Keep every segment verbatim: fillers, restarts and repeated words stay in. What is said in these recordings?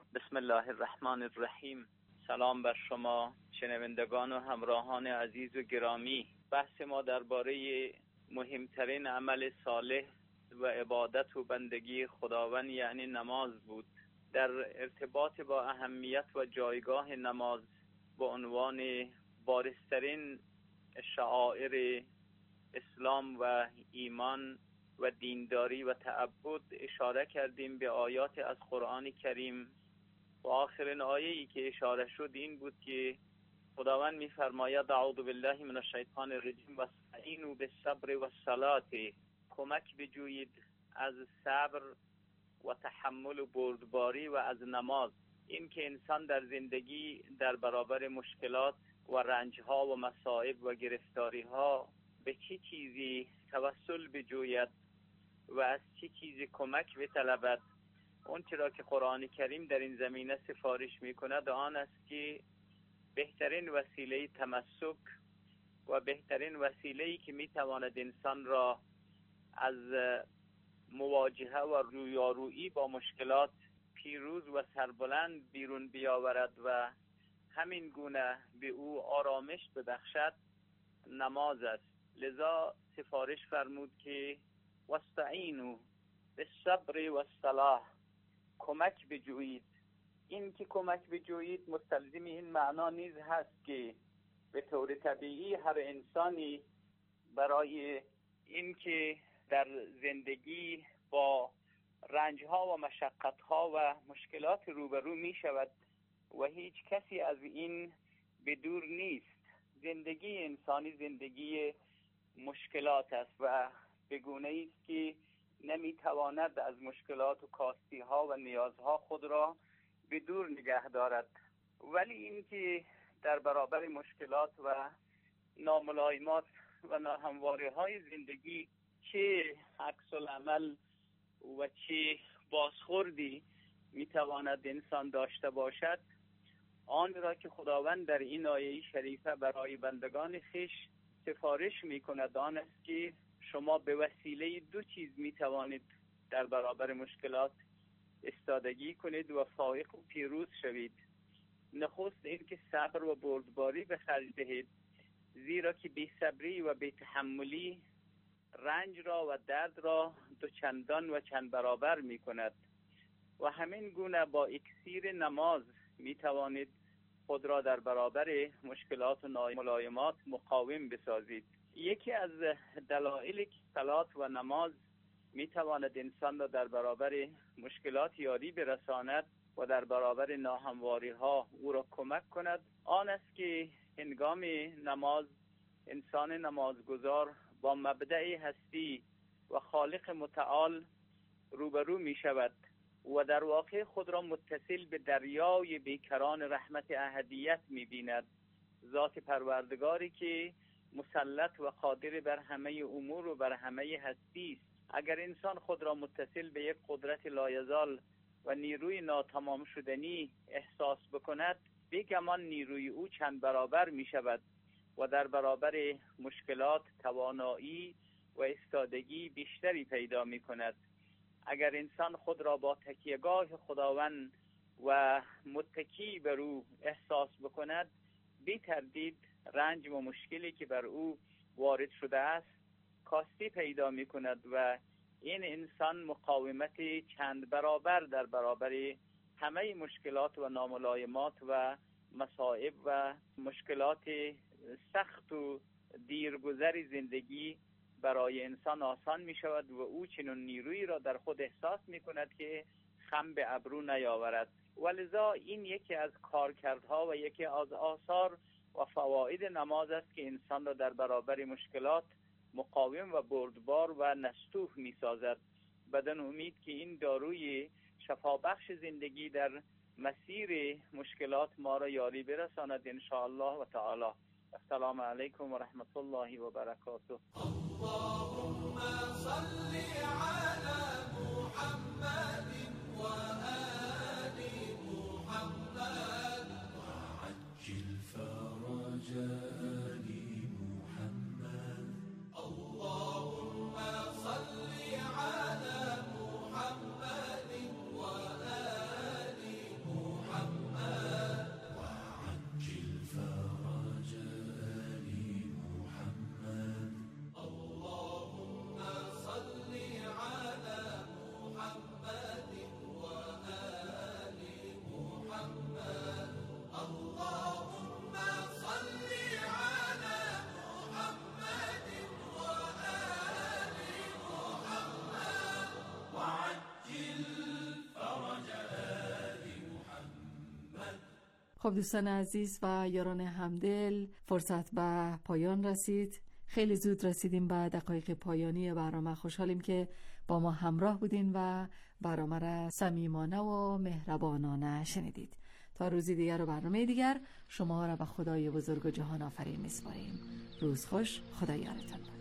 بسم الله الرحمن الرحیم. سلام بر شما شنوندگان و همراهان عزیز و گرامی. بحث ما درباره مهمترین عمل صالح و عبادت و بندگی خداوند یعنی نماز بود. در ارتباط با اهمیت و جایگاه نماز به عنوان بارزترین شعائر اسلام و ایمان و دینداری و تعبد اشاره کردیم به آیات از قرآن کریم و آخرین آیه‌ای که اشاره شد این بود که خداوند می‌فرماید اعوذ بالله من الشیطان الرجیم و استعینوا بالصبر والصلاة، کمک بجویید از صبر و تحمل و بردباری و از نماز. این که انسان در زندگی در برابر مشکلات و رنجها و مصائب و گرفتاری‌ها به چه چیزی توسل بجوید و از چه چیزی کمک بطلبد، اون چرا که قرآن کریم در این زمینه سفارش میکند آن است که بهترین وسیله تمسک و بهترین وسیله‌ای که میتواند انسان را از مواجهه و رویارویی با مشکلات پیروز و سربلند بیرون بیاورد و همین گونه به او آرامش ببخشد نماز است. لذا سفارش فرمود که واستعینوا بالصبر والصلاة، کمک بجویید. این که کمک بجویید مستلزم این معنا نیز هست که به طور طبیعی هر انسانی برای اینکه در زندگی با رنجها و مشقتها و مشکلات روبرو می شود و هیچ کسی از این بدور نیست. زندگی انسانی زندگی مشکلات است و به گونه‌ای است که نمیتواند از مشکلات و کاستی‌ها و نیازها خود را به دور نگه دارد. ولی اینکه در برابر مشکلات و ناملایمات و ناهمواری‌های زندگی چه عکس العمل و چه بازخوردی میتواند انسان داشته باشد، آن را که خداوند در این آیه شریفه برای بندگان خویش سفارش میکند آن است که شما به وسیله دو چیز می توانید در برابر مشکلات استادگی کنید و فائق و پیروز شوید. نخست این که صبر و بردباری به خرج دهید، زیرا که بی صبری و بی تحملی رنج را و درد را دو چندان و چند برابر می کند و همین گونه با اکسیر نماز می توانید خود را در برابر مشکلات و ناملایمات مقاوم بسازید. یکی از دلایل که صلات و نماز می تواند انسان را در برابر مشکلات یاری برساند و در برابر ناهمواری ها او را کمک کند آن است که هنگام نماز انسان نمازگزار با مبدأ هستی و خالق متعال روبرو می شود و در واقع خود را متصل به دریای بیکران رحمت احدیت می بیند. ذات پروردگاری که مسلط و قادر بر همه امور و بر همه هستی است. اگر انسان خود را متصل به یک قدرت لایزال و نیروی ناتمام شدنی احساس بکند، بیگمان نیروی او چند برابر می شود و در برابر مشکلات توانایی و استادگی بیشتری پیدا می کند. اگر انسان خود را با تکیهگاه خداوند و متکی بر او احساس بکند، بی تردید رنج و مشکلی که بر او وارد شده است کاستی پیدا می کند و این انسان مقاومت چند برابر در برابر همه مشکلات و ناملایمات و مصائب و مشکلات سخت و دیرگذر زندگی برای انسان آسان می شود و او چنون نیرویی را در خود احساس می کند که خم به ابرو نیاورد. ولذا این یکی از کارکردها و یکی از آثار و فواید نماز است که انسان را در برابر مشکلات مقاوم و بردبار و نستوه می سازد. بدن امید که این داروی شفابخش زندگی در مسیر مشکلات ما را یاری برساند ان شاء الله و تعالی. السلام علیکم و رحمت الله و برکاته. اللهم صل علی محمد و آل محمد وعجل فرج آل محمد. اللهم صل علی محمد و آل محمد خب دوستان عزیز و یاران همدل، فرصت به پایان رسید. خیلی زود رسیدیم به دقایق پایانی برنامه. خوشحالیم که با ما همراه بودین و برنامه را صمیمانه و مهربانانه شنیدید. تا روزی دیگر و برنامه دیگر شما را به خدای بزرگ و جهان آفرین می‌سپاریم. روز خوش، خدا یارتان باد.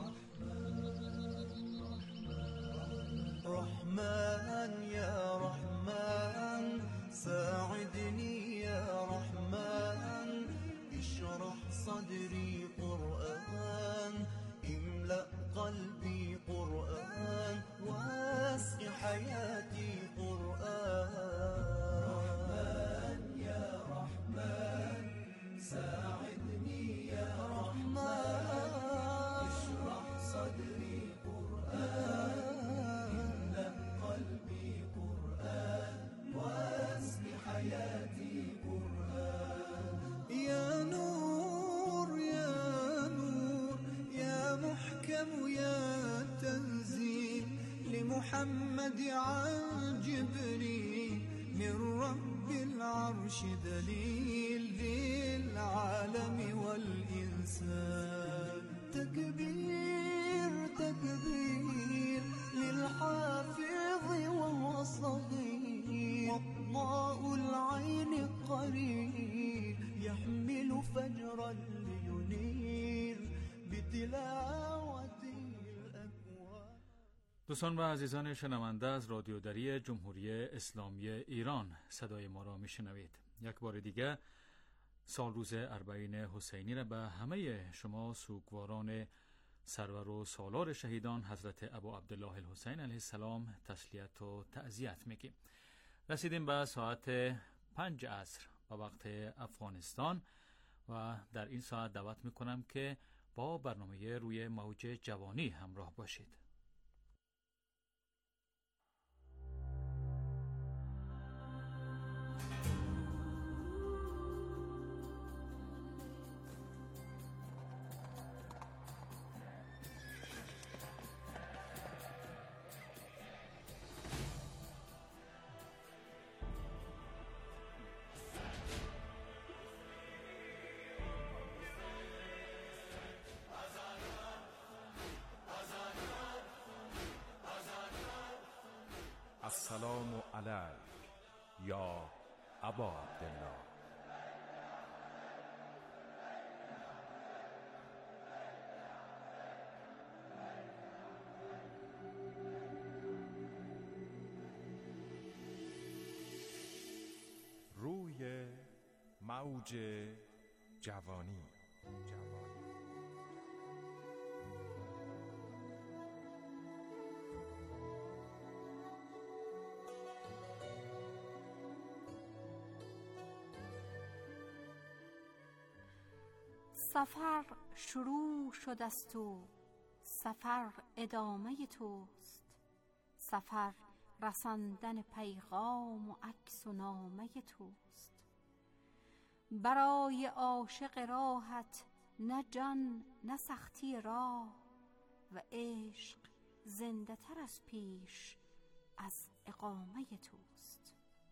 رحمن یا رحمن ساعدني يا رحمن اشرح صدري قرآن املأ قلبي قرآن واسع حياتي قرآن رحمن يا رحمن ساعدني يا رحمن اشرح صدري قرآن املأ قلبي قرآن واسع حياتي قرآن يا نور يا نور يا محكم يا تنزيل لمحمد عن جبريل من رب العرش دليل للعالم والإنسان تكبير تكبير للحافظ وهو صغير وضاء العين قريب يحمل فجرا لينير بتلاوة الأكوان. دوستان و عزیزان شنونده از رادیو دری جمهوری اسلامی ایران صدای ما را میشنوید. یک بار دیگه سال روز اربعین حسینی را به همه شما سوگواران سرور و سالار شهیدان حضرت ابو عبدالله الحسین علیه السلام تسلیت و تعزیت میگیم. رسیدیم به ساعت پنج عصر به وقت افغانستان و در این ساعت دعوت میکنم که با برنامه روی موج جوانی همراه باشید. السلام علیک یا ابا عبدالله. روی موج جوانی. سفر شروع شده است و سفر ادامه توست. سفر رساندن پیغام و عکس و نامه توست. برای عاشق راحت نه جان نه سختی راه و عشق زنده تر از پیش از اقامه توست.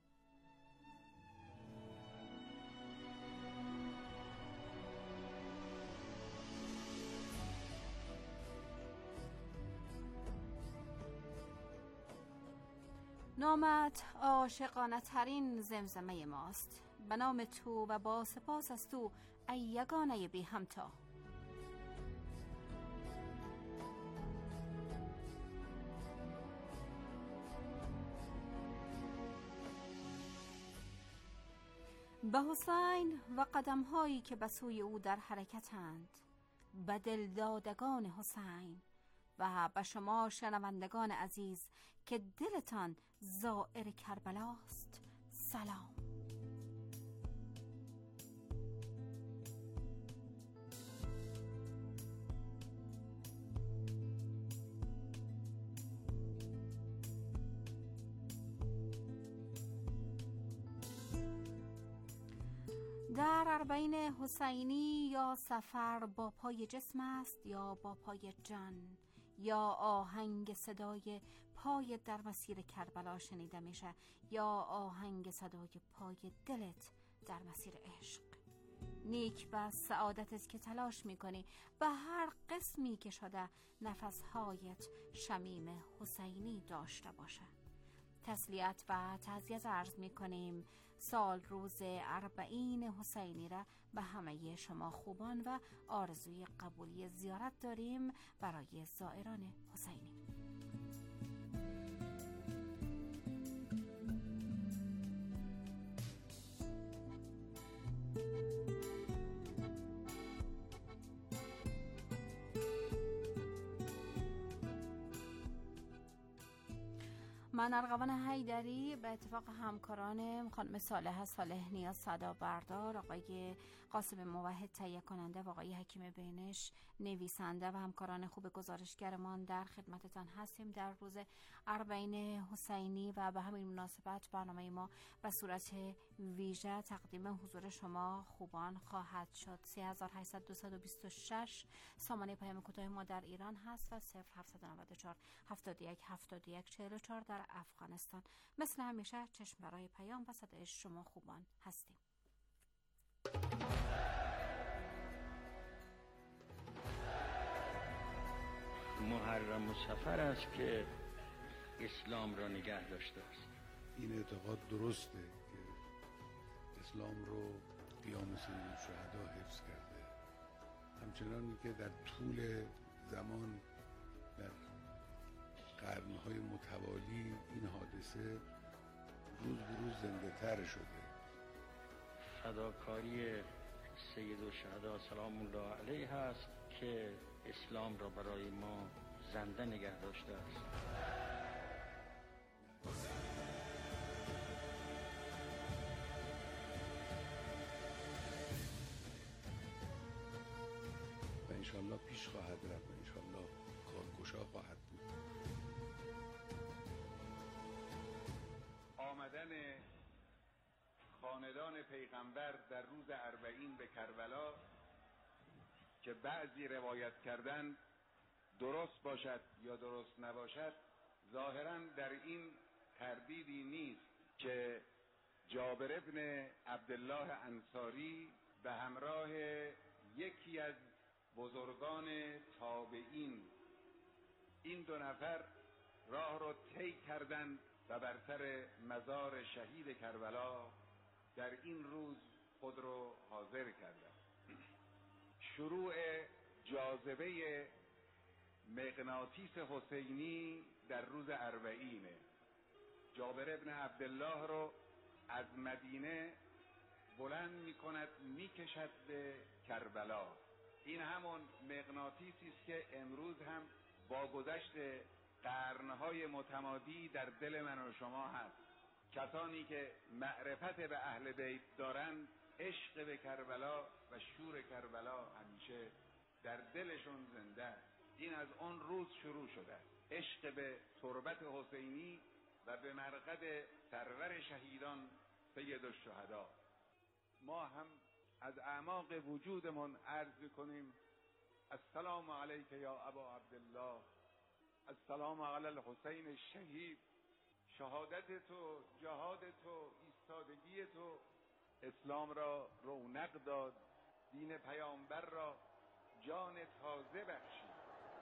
نامت عاشقانه ترین زمزمه ماست. به نام تو و با سپاس از تو ای یگانه بی همتا. به حسین و قدم‌هایی که به سوی او در حرکتند، به دلدادگان حسین و به شما شنوندگان عزیز که دلتان زائر کربلاست سلام. در اربعین حسینی یا سفر با پای جسم است یا با پای جان، یا آهنگ صدای پای در مسیر کربلا شنیده میشه یا آهنگ صدای پای دلت در مسیر عشق. نیک و سعادت است که تلاش میکنی و هر قسمی که شده نفسهایت شمیم حسینی داشته باشه. تسلیت و تعزیت عرض میکنیم سال روز اربعین حسینی را به همه شما خوبان و آرزوی قبولی زیارت داریم برای زائران حسینی. من ارغوان حیدری به اتفاق همکارانم خانم صالحه صالح نیاز صدا بردار، آقای قاسم موحد تهیه کننده و آقای حکیم بینش نویسنده و همکاران خوب گزارشگرمان در خدمتتان هستیم در روز اربعین حسینی و به همین مناسبت برنامه ما به صورت ویژه تقدیم حضور شما خوبان خواهد شد. سه هزار و هشتصد و بیست و شش سامانه پیام کوتاه ما در ایران هست و صفر هفتصد و نود و چهار هفتاد و یک هفتاد و یک چهل و چهار در افغانستان. مثل همیشه چشم برای پیام و صدای شما خوبان هستیم. محرم و سفر است که اسلام را نگه داشته است. این اعتقاد درسته که اسلام رو قیام سید الشهدا حفظ کرده، همچنانی که در طول زمان در قرنهای متوالی این حادثه روز به روز زنده تر شده. فداکاری سید الشهدا سلام الله علیه است که اسلام را برای ما زنده نگه داشته است. و انشالله پیش خواهد رفت و انشالله کارگشا خواهد بود. آمدن خاندان پیغمبر در روز اربعین به کربلا که بعضی روایت کردن درست باشد یا درست نباشد، ظاهراً در این تردیدی نیست که جابر ابن عبدالله انصاری به همراه یکی از بزرگان تابعین این دو نفر راه رو طی کردند و بر سر مزار شهید کربلا در این روز خود رو حاضر کردند. شروع جاذبه مغناطیس حسینی در روز اربعینه. جابر ابن عبدالله رو از مدینه بلند می کند می کشد به کربلا. این همون مغناطیسی است که امروز هم با گذشت قرنهای متمادی در دل من و شما هست. کسانی که معرفت به اهل بیت دارند، عشق به کربلا و شور کربلا همیشه در دلشون زنده است. این از اون روز شروع شده، عشق به تربت حسینی و به مرقد سرور شهیدان سید الشهدا. ما هم از اعماق وجودمون عرض کنیم السلام علیک یا ابا عبدالله، السلام علی الحسین الشهید. شهادت تو، جهاد تو، ایستادگی تو اسلام را رونق داد، دین پیامبر را جان تازه بخشید.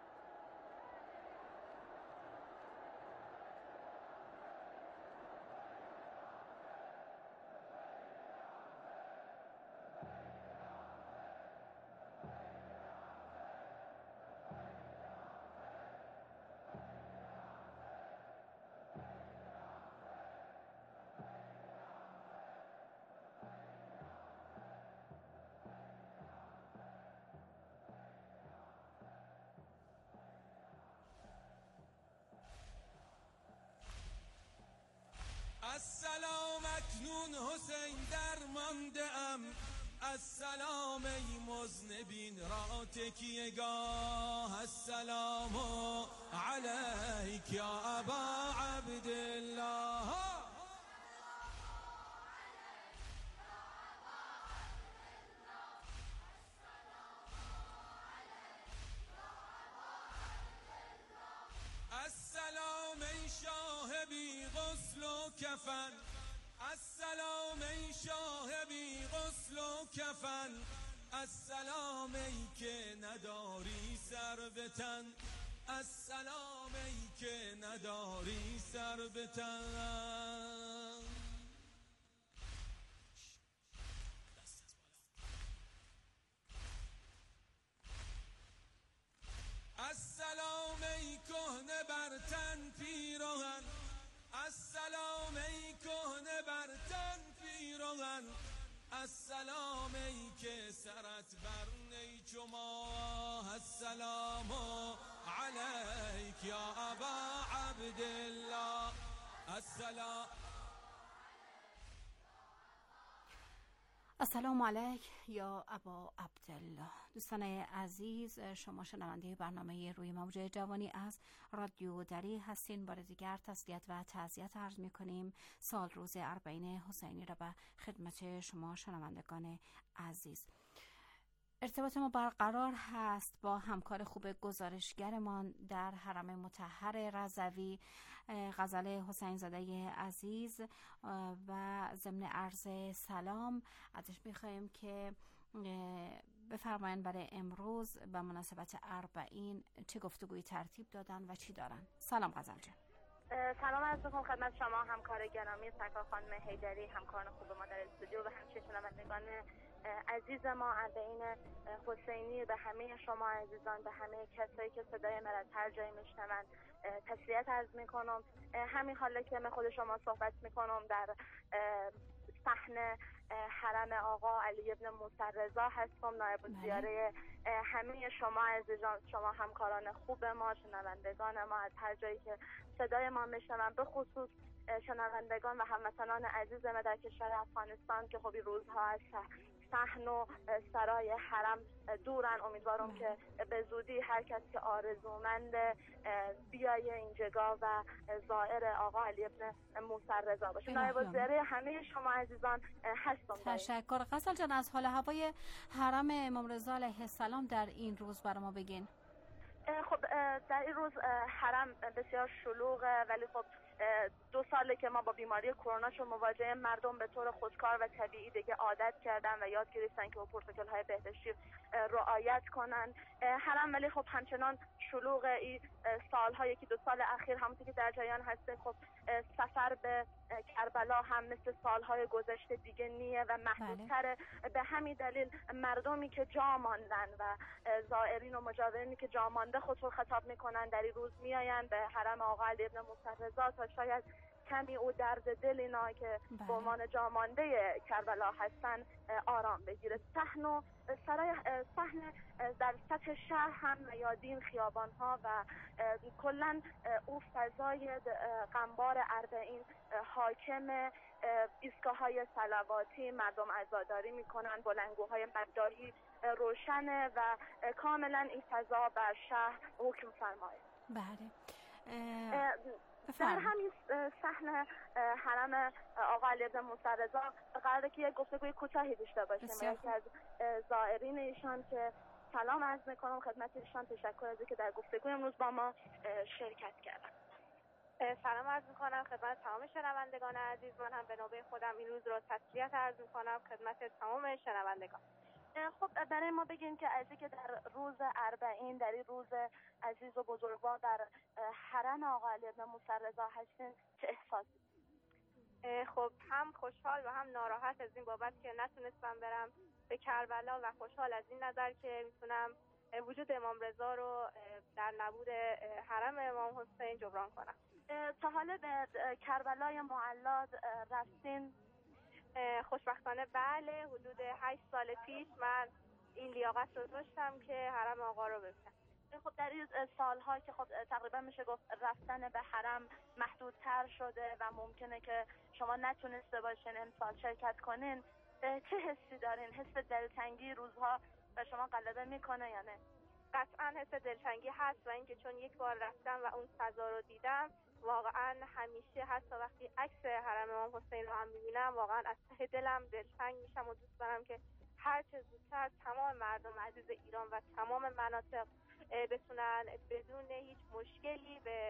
السلام اکنون حسین درمانده ام، السلام ای مذنبین را تکیه گاه، السلام علیک یا ابا عبدالله. السلام ای شاه بی غسل و کفن، السلام ای شاه بی غسل و کفن، السلام ای که نداری سر به تن، السلام ای که نداری سر به تن. السلام ای کهنه بر تن پیراهن، السلام ای کهنه بر تن پیراهن، السلام ای که سرت بر نی چو ماه، السلام علیک یا ابا عبدالله، السلام السلام علیک یا ابا عبدالله. دوستان عزیز، شما شنونده برنامه روی موج جوانی از رادیو دری هستین. بار دیگر تسلیت و تعزیت عرض می کنیم. سال روز اربعین حسینی را به خدمت شما شنوندگان عزیز. ارتباط ما برقرار هست با همکار خوب گزارشگرمان در حرم مطهر رضوی، غزل حسین زاده عزیز، و ضمن عرض سلام ازش می‌خوایم که بفرمایند برای امروز به مناسبت اربعین چه گفتگویی ترتیب دادن و چی دارن. سلام غزل جان. سلام عرض می‌کنم خدمت شما همکار گرامی سرکار خانم حیدری، همکاران خوب ما در استودیو و همچنین شنوندگان عزیز ما اربعین حسینی. به همه شما عزیزان، به همه کسایی که صدای من از هر جایی میشنوند تسلیت عرض میکنم. همین حالا که من خود شما صحبت میکنم در صحن حرم آقا علی ابن موسی رضا هستم، نایب الزیاره همه شما عزیزان، شما همکاران خوب ما، شنوندگان ما از هر جایی که صدای ما میشنوند، به خصوص شنوندگان و هموطنان عزیز ما در کشور افغانستان که خب این روزها از صحن و سرای حرم دورن. امیدوارم که به زودی هر کس که آرزومند بیای اینجا و زائر آقا علی ابن موسی رضا باشه. نایب الزیاره همه شما عزیزان هستم. تشکر. غزل جان، از حال هوای حرم امام رضا علیه السلام در این روز برای ما بگین. خب در این روز حرم بسیار شلوغه، ولی خب دو ساله که ما با بیماری کرونا شو مواجه، مردم به طور خودکار و طبیعی دیگه عادت کردن و یاد گرفتن که با پروتکل های بهداشتی رعایت کنن. حرم ولی خب همچنان شلوغ. این سال‌های که دو سال اخیر همونطور که در جریان هسته، خب سفر به کربلا هم مثل سال‌های گذشته دیگه نیه و محدودتره. به همین دلیل مردمی که جا ماندن و زائرین و مجاورینی که جا مانده خودشون خطاب میکنن در این روز میآیند به حرم آقا علی ابن موسی رضا تا شاید کمی او درد دل اینا که به عنوان جامانده کربلا هستن آرام بگیره. صحن و سرای صحن در سطح شهر هم میادین، خیابان ها و کلا او فضای قنبار اربعین حاکم. ایستگاه های صلواتی، مردم عزاداری میکنن، بلندگوهای مداحی روشنه و کاملا این فضا بر شهر حکم فرمایه. بله. در همین صحن حرم آقا علی ابن موسی رضا قراره که یک گفتگوی کوتاهی داشته باشیم. یکی از زائرین ایشان که سلام عرض میکنم خدمت ایشان، تشکر از اینکه در گفتگوی امروز با ما شرکت کردن. سلام عرض میکنم خدمت تمام شنوندگان عزیز. من هم به نوبه خودم این روز رو تسلیت عرض میکنم خدمت تمام شنوندگان. خب برای ما بگین که از اینکه در روز اربعین، در این روز عزیز و بزرگوار در حرم آقا علی ابن موسی رضا هستین، چه احساسی؟ خب هم خوشحال و هم ناراحت از این بابت که نتونستم برم به کربلا و خوشحال از این نظر که میتونم وجود امام رضا رو در نبود حرم امام حسین جبران کنم. تا حالا به کربلای معلا رفتین؟ خوشبختانه بله. حدود هشت سال پیش من این لیاقت رو داشتم که حرم آقا رو ببینم. خب در این سالها که خب تقریبا میشه گفت رفتن به حرم محدودتر شده و ممکنه که شما نتونسته باشین امسال شرکت کنین، چه حسی دارین؟ حس دلتنگی روزها به شما غلبه میکنه یا نه؟ قطعا حس دلتنگی هست و اینکه چون یک بار رفتم و اون فضا رو دیدم، واقعا همیشه حتی وقتی عکس حرم امام حسین رو هم میبینم واقعا از ته دلم دلتنگ میشم و دوست دارم که هر چه زودتر تمام مردم عزیز ایران و تمام مناطق بتونن بدون هیچ مشکلی به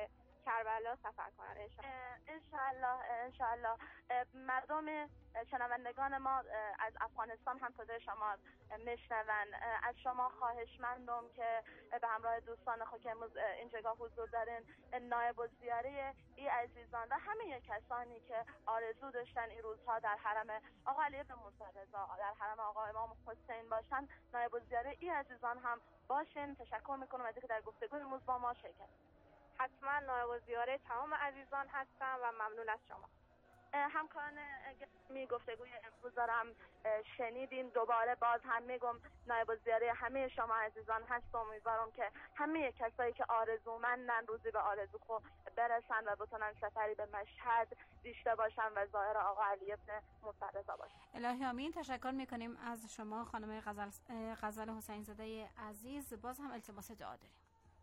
کربلا سفر کنن انشالله. انشالله مردم شنوندگان ما از افغانستان هم صدای شما میشنون. از شما خواهشمندم که به همراه دوستان خود که امروز اینجا حضور دارین نایب الزیاره ای عزیزان و همه کسانی که آرزو داشتن این روزها در حرم آقا علی بن موسی رضا، در حرم آقا امام حسین باشن، نایب الزیاره ای عزیزان هم باشین. تشکر میکنم از اینکه در گفتگوی امروز با ما شرکت. حتما نایب الزیاره تمام عزیزان هستم و ممنون از شما. همکاران گرامی گفتگوی امروز دارم شنیدین. دوباره باز هم میگم نایب الزیاره همه شما عزیزان هست. امیدوارم که همه کسایی که آرزومندن روزی به آرزو خود برسن و بتونن سفری به مشهد داشته باشن و ظاهر آقا علی بن موسی رضا باشن. الهی آمین. تشکر میکنیم از شما خانم غزل غزل حسین زاده عزیز. باز هم التماس دعا داریم.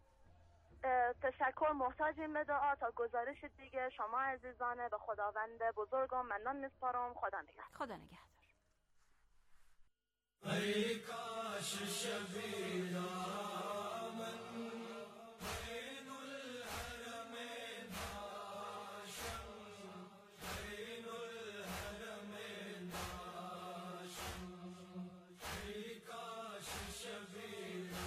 تشکر محتاجیم به دعا. تا گزارش دیگه شما عزیزانه به خداوند بزرگم منان میسپارم. خدا نگهدار. خدا نگهدار. ای کاش شبینا من بین الحرمین باشم، بین الحرمین باشم. ای کاش شبینا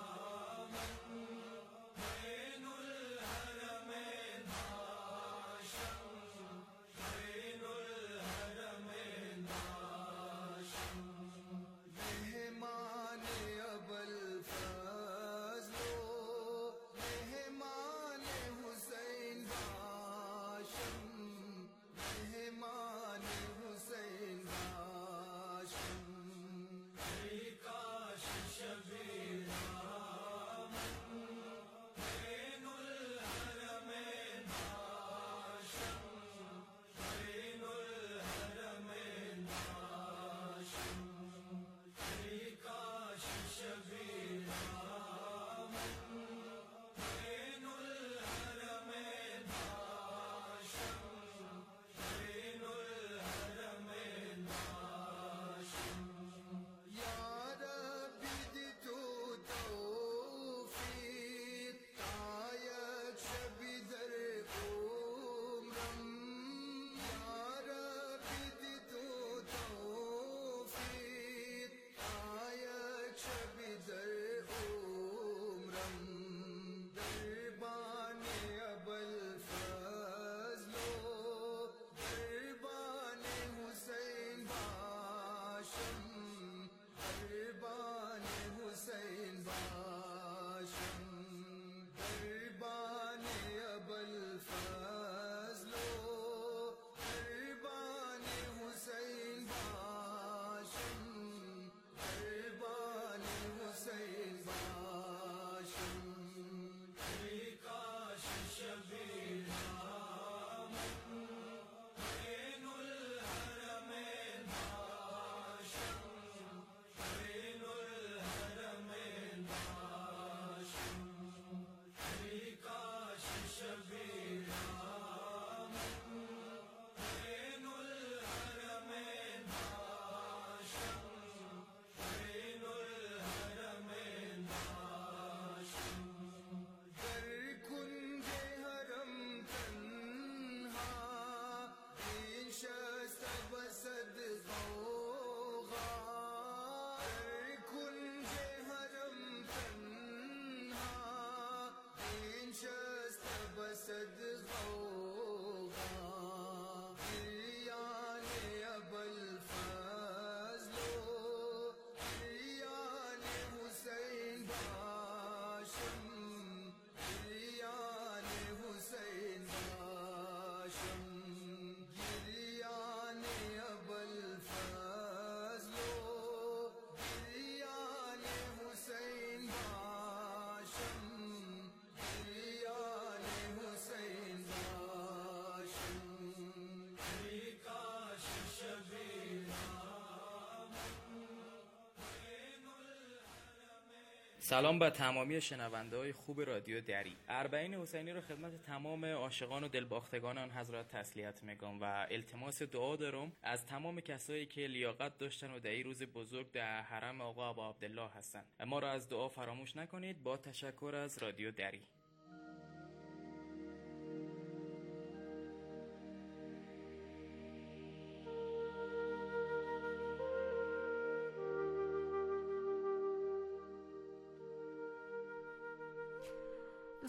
سلام به تمامی شنونده های خوب رادیو دری. اربعین حسینی رو خدمت تمام عاشقان و دلباختگان آن حضرت تسلیت میگم و التماس دعا دارم از تمام کسایی که لیاقت داشتن و در این روز بزرگ در حرم آقا ابا عبدالله هستن. ما را از دعا فراموش نکنید. با تشکر از رادیو دری.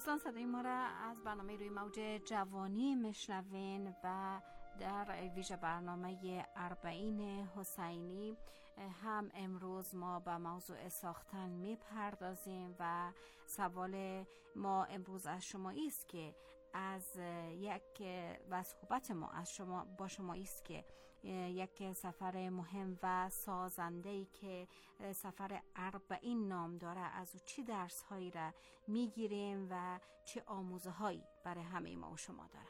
دوستان صدای ما را از برنامه روی موج جوانی میشنوین و در ویژه برنامه اربعین حسینی هم امروز ما به موضوع ساختن میپردازیم و سوال ما امروز از شما است که از یک و صحبت ما از شما با شما است که یک سفر مهم و سازنده‌ای که سفر اربعین نام داره از او چه درس هایی را میگیریم و چه آموزه هایی برای همه ما و شما داره.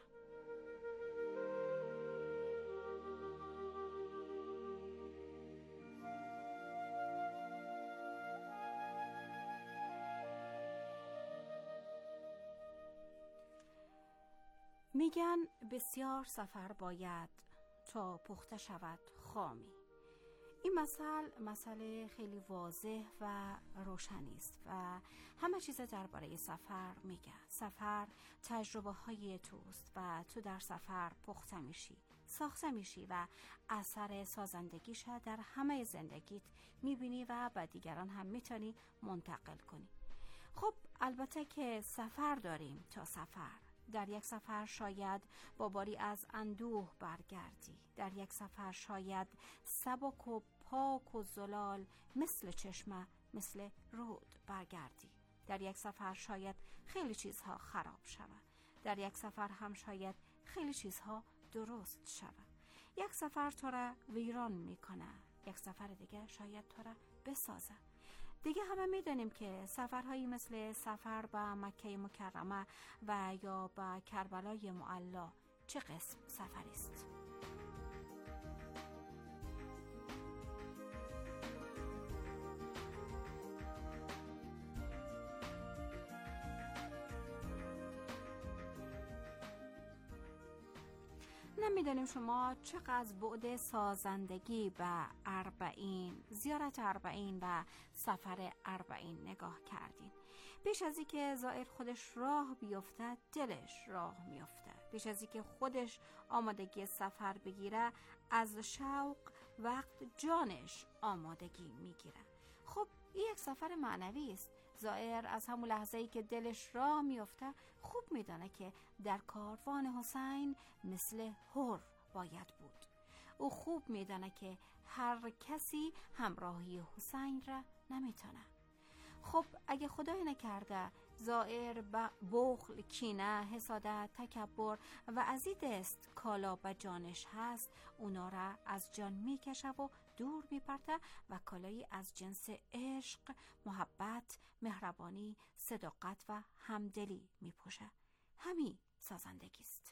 میگن بسیار سفر باید تا پخته شود خامی. این مسئله مسئله خیلی واضح و روشنی است و همه چیز درباره سفر میگه. سفر تجربه های توست و تو در سفر پخته میشی، ساخته میشی و اثر سازندگیش در همه زندگیت میبینی و به دیگران هم میتونی منتقل کنی. خب البته که سفر داریم تا سفر. در یک سفر شاید با باری از اندوه برگردی. در یک سفر شاید سبک و پاک و زلال مثل چشمه مثل رود برگردی. در یک سفر شاید خیلی چیزها خراب شود. در یک سفر هم شاید خیلی چیزها درست شود. یک سفر تو را ویران میکنه، یک سفر دیگه شاید تو را بسازه. دیگه همه میدونیم که سفرهایی مثل سفر به مکه مکرمه و یا به کربلای معلا چه قسم سفری است. نمیدانیم شما چقدر بعد سازندگی به اربعین، زیارت اربعین و سفر اربعین نگاه کردین. پیش از اینکه زائر خودش راه بیفته دلش راه میفته. پیش از اینکه خودش آمادگی سفر بگیره از شوق وقت جانش آمادگی میگیره. خب این یک سفر معنوی است. زائر از همون لحظه ای که دلش راه میفته خوب میدانه که در کاروان حسین مثل حر باید بود. او خوب میدانه که هر کسی همراهی حسین را نمیتونه. خب اگه خدای نکرده زائر بخل، کینه، حسادت، تکبر و از این دست کالا به جانش هست اونا را از جان میکشه و دور میپرته و کالایی از جنس عشق، محبت، مهربانی، صداقت و همدلی میپوشه. همین سازندگی است.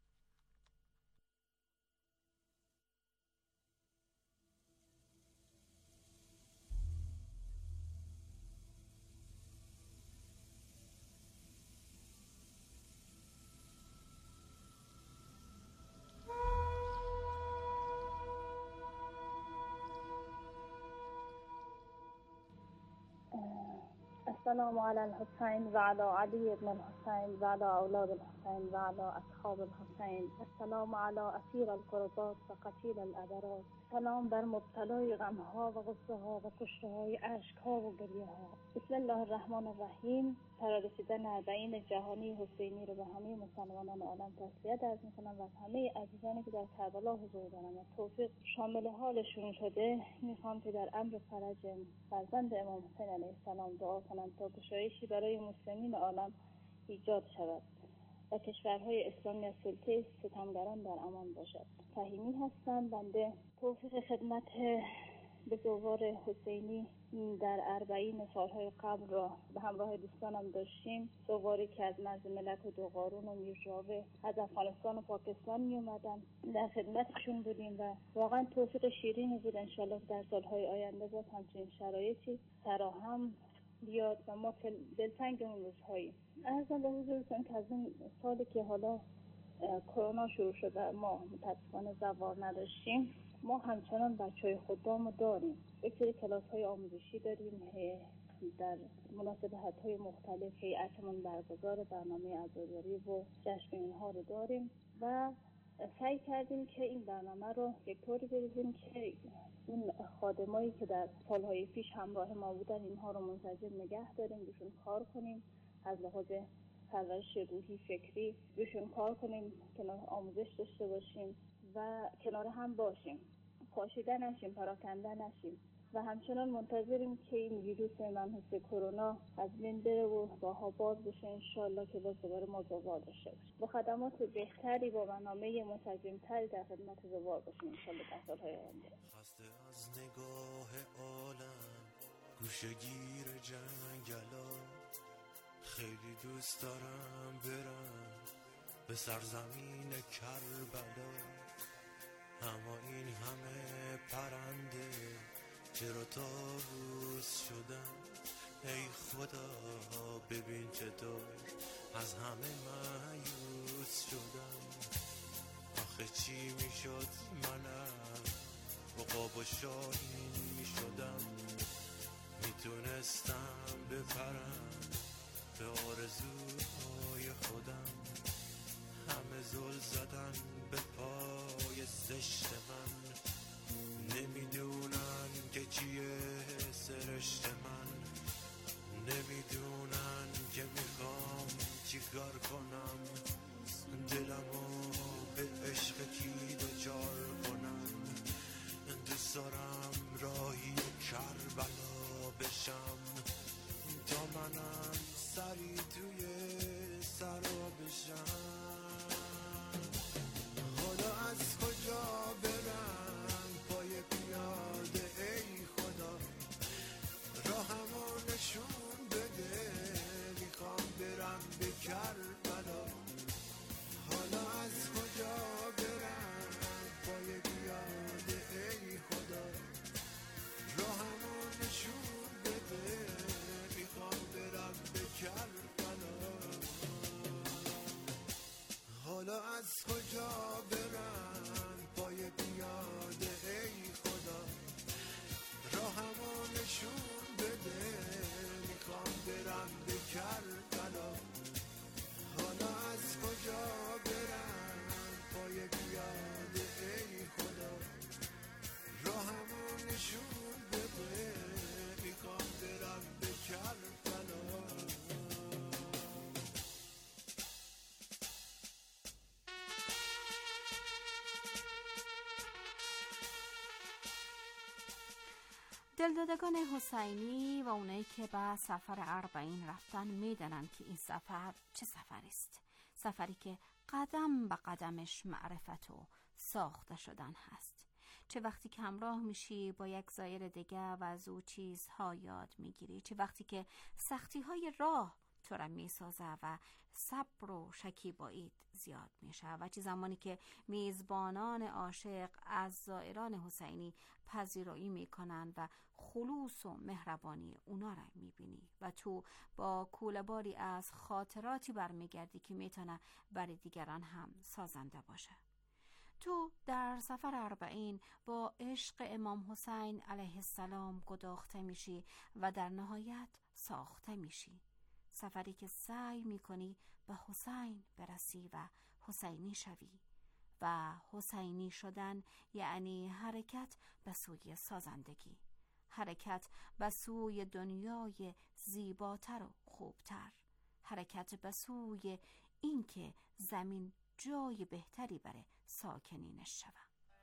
السلام على الحسين وعلى علي بن الحسين وعلى أولاد الحسين وعلى أصحاب الحسين. السلام على أسير القربات وقتيل الأبرات. سلام بر مبتلای غمها و غصه ها و کشته های عشق ها و گریه ها. بسم الله الرحمن الرحیم. فرارسیدن اربعین جهانی حسینی رو به همه مسلمانان عالم تسلیت عرض میکنم و از همه عزیزانی که در کربلا حضور دارن و توفیق شامل حالشون شده میخوام که در امر فرج فرزند امام حسین علیه السلام دعا کنم تا گشایشی برای مسلمین عالم ایجاد شود و کشورهای اسلامی از سلطه ستمگران در امان باشد. فهیمی هستم. بنده توفیق خدمت به زوار حسینی در اربعین سالهای قبل را به همراه دوستانم داشتیم. زواری که از مرز ملک و دوغارون و میرجاوه از افغانستان و پاکستان می اومدن، در خدمتشون بودیم و واقعا توفیق شیرینی بود. انشالله در سالهای آینده باز همچنین شرایطی فراهم بیاد و ما دلتنگ اون روزهایی. عرضم به حضورتون که از اون سالی که حالا کرونا شروع شده ما متاسفانه زوار نداشتیم، ما همچنان بچهای خودمون داریم. یک سری کلاس های آموزشی داریم، در مناسبت های مختلف هیئتمون برگزار برنامه عزاداری و جشن اینها رو داریم و سعی کردیم که این برنامه رو یک طوری بریزیم که این خادمایی که در سالهای پیش همراه ما بودن اینها رو منسجم نگه داریم، بهشون کار کنیم، از لحاظ پرورش روحی فکری روشون کار کنیم، کنار آموزش داشته باشیم و کنار هم باشیم، پاشیده نشیم، پراکنده نشیم و همچنان منتظریم که این ویروس منحوس کرونا از بین بره و راه‌ها باز بشه انشالله که باز دوباره ما زوار داشته باشیم با خدمات بهتری، با برنامه منسجم‌تری در خدمت زوار باشیم انشالله در سال‌های آینده. خسته از نگاه عالم گوشه‌گیر جنگلا، خیلی دوست دارم برم به سرزمین کربلا، اما این همه پرنده چرا طاووس شدن؟ ای خدا ببین چطور از همه مایوس شدم. آخه چی میشد منم عقاب و شاهین میشدم، میتونستم بپرم به آرزوهای خودم. همه زل زدن به پای زشت من، نمیدونن که چیه سرشت من، نمیدونن که میخوام چی کار کنم، دلمو به عشق کی دوچار کنم. دوست دارم راهی کربلا بشم تا منم سری توی سرا بشم. حالا از کجا برم پای پیاده ای خدا، راهمو نشون بده میخوام برم به کربلا. حالا از کجا برم پای پیاده ای خدا، راهمو نشون بده میخوام برم به کربلا. حالا از کجا برم پای پیاده ای خدا، راهمو نشون بده میخوام برم به کربلا. حالا از کجا برم پای پیاده ای خدا، راهمو نشون بده میخوام برم به کربلا. دلدادگان حسینی و اونایی که به سفر اربعین رفتن میدونن که این سفر چه سفری است. سفری که قدم به قدمش معرفت و ساخته شدن هست. چه وقتی که همراه میشی با یک زایر دیگه و از او چیزها یاد میگیری، چه وقتی که سختی های راه تو را میسازه و صبر و شکیباییت زیاد میشه و چه زمانی که میزبانان عاشق از زائران حسینی پذیرایی میکنن و خلوص و مهربانی اونا را میبینی و تو با کوله‌باری از خاطراتی برمیگردی که میتونه برای دیگران هم سازنده باشه. تو در سفر اربعین با عشق امام حسین علیه السلام گداخته میشی و در نهایت ساخته میشی. سفری که سعی میکنی به حسین برسی و حسینی شوی و حسینی شدن یعنی حرکت به سوی سازندگی، حرکت به سوی دنیای زیباتر و خوبتر، حرکت به سوی اینکه زمین جای بهتری برای ساکنینش شود.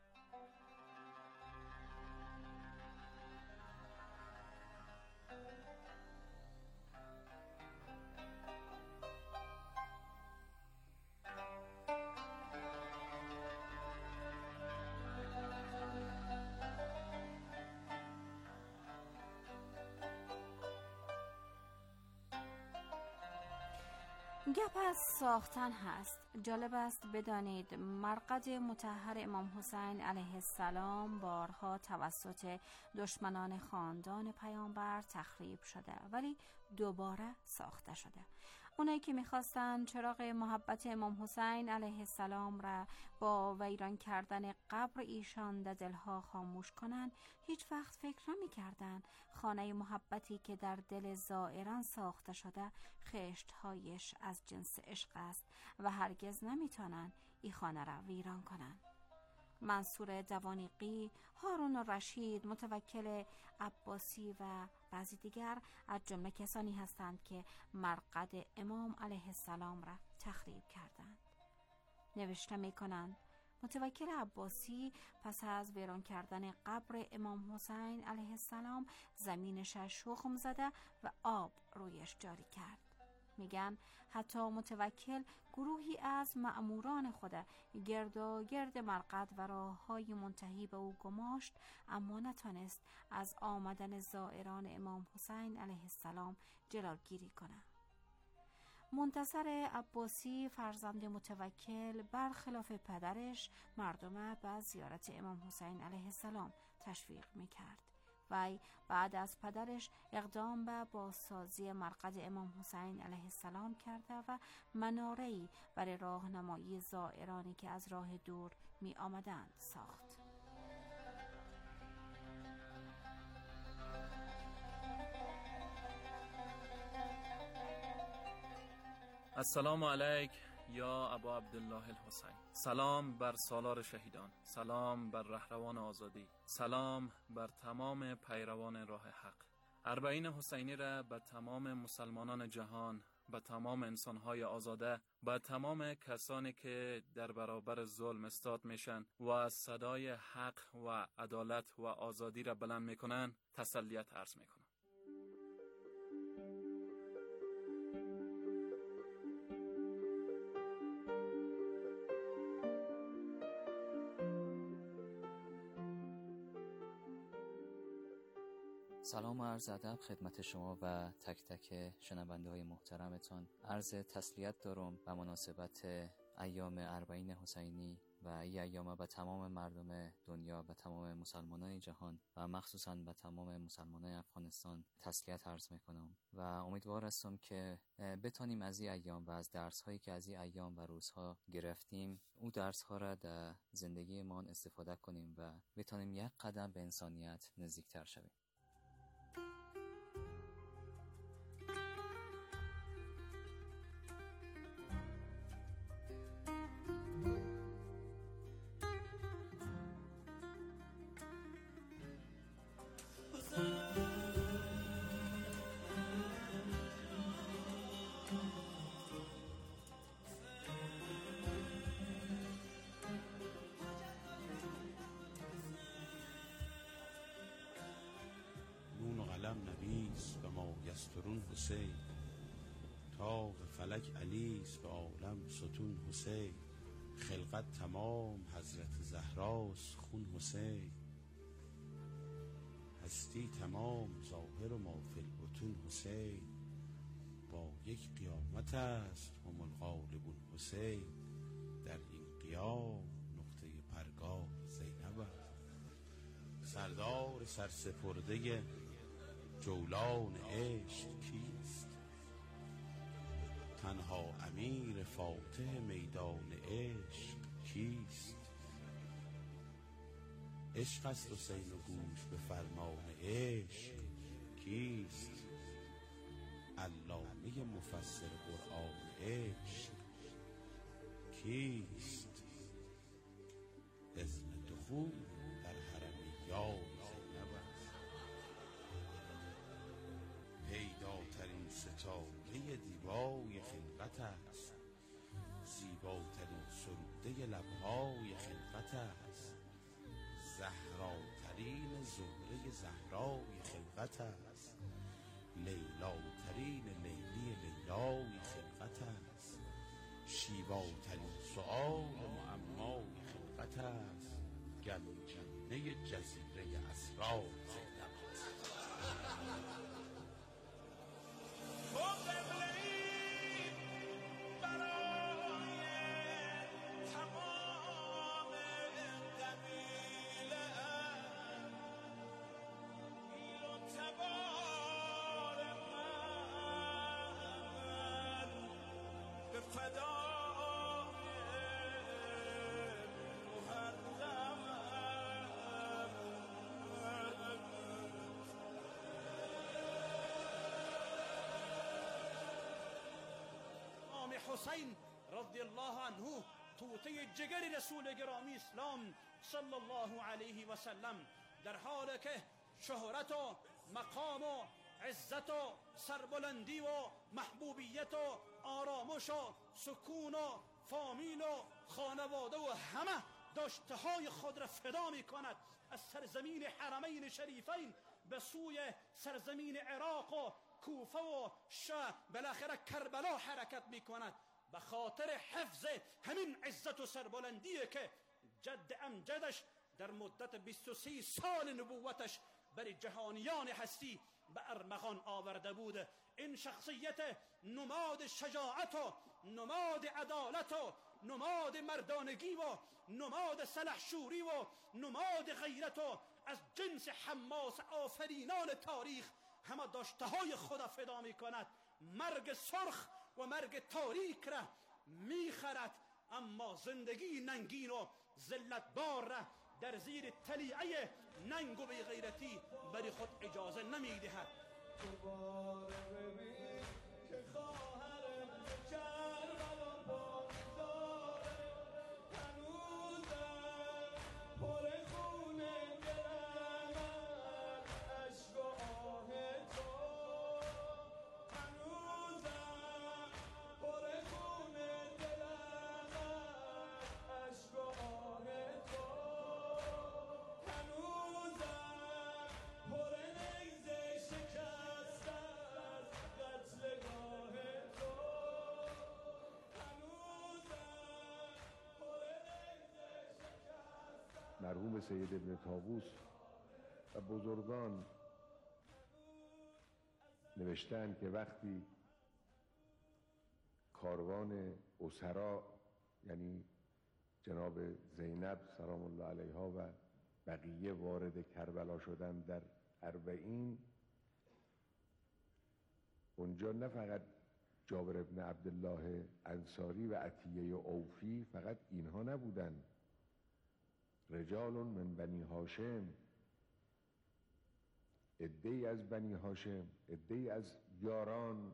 گپ از ساختن هست. جالب است بدانید مرقد مطهر امام حسین علیه السلام بارها توسط دشمنان خاندان پیامبر تخریب شده ولی دوباره ساخته شده. اونایی که میخواستن چراغ محبت امام حسین علیه السلام را با ویران کردن قبر ایشان در دلها خاموش کنن هیچ وقت فکر نمی کردن خانه محبتی که در دل زائران ساخته شده خشتهایش از جنس عشق است و هرگز نمیتونن این خانه را ویران کنن. منصور دوانیقی، هارون الرشید، متوکل عباسی و بعضی دیگر از جمله کسانی هستند که مرقد امام علیه السلام را تخریب کردند. نوشته می کنند متوکل عباسی پس از ویران کردن قبر امام حسین علیه السلام زمینش شخم زده و آب رویش جاری کرد. میگن حتی متوکل گروهی از مأموران خود گرد گرد مرقد و راه‌های منتهی به او گماشت، اما نتانست از آمدن زائران امام حسین علیه السلام جلوگیری کند. منتصر عباسی فرزند متوکل برخلاف پدرش مردم به زیارت امام حسین علیه السلام تشویق میکرد. وی بعد از پدرش اقدام به بازسازی مرقد امام حسین علیه السلام کرده و مناره‌ای برای راهنمایی زائرانی که از راه دور می آمدند ساخت. السلام علیک یا ابا عبدالله الحسین. سلام بر سالار شهیدان، سلام بر رهروان آزادی، سلام بر تمام پیروان راه حق. اربعین حسینی را به تمام مسلمانان جهان، به تمام انسانهای آزاده، به تمام کسانی که در برابر ظلم استاد میشن و از صدای حق و عدالت و آزادی را بلند میکنن تسلیت عرض میکنم. سلام و عرض ادب خدمت شما و تک تک شنونده های محترمتان. عرض تسلیت دارم به مناسبت ایام اربعین حسینی و این ایام به تمام مردم دنیا، به تمام مسلمانان جهان و مخصوصا به تمام مسلمانان افغانستان تسلیت عرض میکنم و امیدوار هستم که بتانیم از این ایام و از درس هایی که از این ایام و روزها گرفتیم او درس ها را در زندگی ما استفاده کنیم و بتانیم یک قدم به انسانیت نزدیکتر شویم. نبیس و ما یسترون حسین، تاق فلک علیس و عالم ستون حسین، خلقت تمام حضرت زهراست خون حسین، هستی تمام ظاهر و ما فی البطون حسین، با یک قیامت است هم الغالبون حسین، در این قیام نقطه پرگاه زینب است، سردار سرسپرده جولان عشق کیست، تنها امیر فاتح میدان عشق کیست، عشق است حسین و گوش به فرمان عشق کیست، علامه مفسر قرآن عشق کیست، اذن دخول در حرم یار پیداترین ستاره دیبای خلقت است، زیباترین سروده لبهای خلقت است، زهراترین زهره زهرای خلقت است، لیلاترین لیلی لیلای خلقت است، شیواترین سؤال معمای خلقت است، گنجینه جزیره اسرار زینب است. حسین رضی الله عنه توطئه جگر رسول گرامی اسلام صلی الله علیه و سلم، در حالی که شهرت و مقام و عزت و سربلندی و محبوبیت و آرامش و سکون و فامیل و خانواده و همه داشته‌های خود را فدا می کند، از سرزمین حرمین شریفین به سوی سرزمین عراق و کوفه و شاه بالاخره کربلا حرکت می کند، به خاطر حفظ همین عزت و سربلندی که جد امجدش در مدت بیست و سه سال نبوتش بر جهانیان هستی به ارمغان آورده بود. این شخصیت نماد شجاعت و نماد عدالت و نماد مردانگی و نماد سلحشوری و نماد غیرت و از جنس حماس آفرینان تاریخ همه داشته‌های خود فدا می کند. مرگ سرخ و مرگ تاریک را می خرد، اما زندگی ننگین و ذلتبار را در زیر طلیعه ننگ و بیغیرتی بری خود اجازه نمی دهد. دوباره ببین که خواهرم کربلا بازداره، هنوزم پر خونه دلم اشک و آه تو، هنوزم پر خونه دلم اشک و آه تو، هنوزم پر نیزه شکست از قتلگاه تو، هنوزم پر نیزه شکست. مرحوم سید ابن طاووس و بزرگان نوشتن که وقتی کاروان اسرا یعنی جناب زینب سلام الله علیها و بقیه وارد کربلا شدن در اربعین، اونجا نه فقط جابر ابن عبدالله انصاری و عطیه اوفی، فقط اینها نبودن، رجال من بنی هاشم، عده‌ای از بنی هاشم، عده‌ای از یاران